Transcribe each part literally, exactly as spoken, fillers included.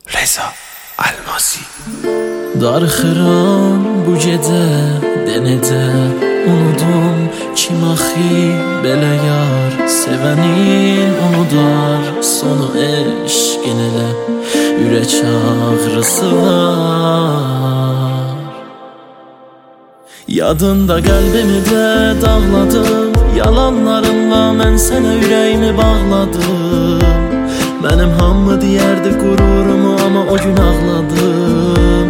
Reza Almasi. Darxıram bu gecə denəcə unudum kim axı belə yar sevənin unudar sonu eşqin elə ürək ağrısı var. Yadında qəlbimi də dağladım, yalanlarımla mən sənə ürəyimi bağladım. Mənim hamı deyərdi qururumu, amma o gün ağladım.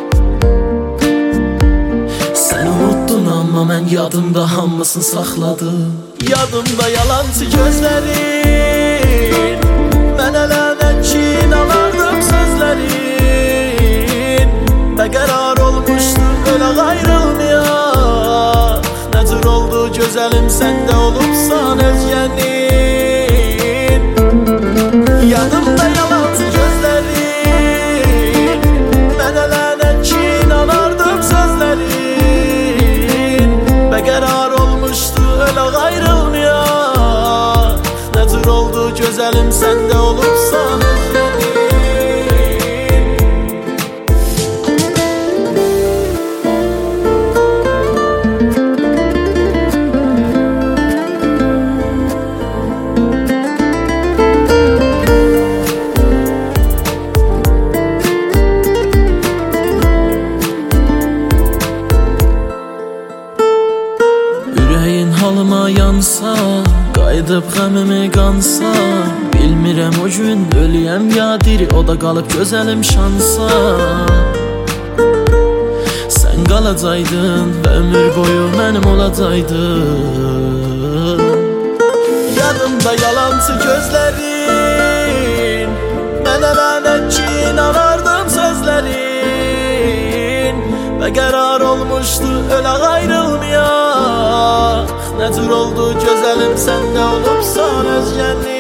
Sən unuttun, amma mən yadımda hamısını saxladım. Yadımda yalancı gözlərin, mənə lənət ki inanardım sözlərin. Bəqərar olmuşdu ölək ayrılmayaq. Nə cür oldu gözəlim səndə olubsan özgənin. Yadımda yalancı gözlərin, mənə lənət ki inanardım sözlərin. Bəqərar olmuşdu ölək ayrılmayaq. Nə cür oldu gözəlim səndə olubsan özgənin. Halıma yansa, qayıdıb qəmimi qansa, bilmirəm o gün ölüyəm ya diri, o da qalıb gözəlim şansa. Sən qalacaqdın və ömür boyu mənim olacaqdın. Yadımda yalancı gözlərin, mənə lənət ki inanardım sözlərin. Bəqərar olmuşdu ölək ayrılmayaq. Nə cür oldu gözəlim səndə olubsan özgənin.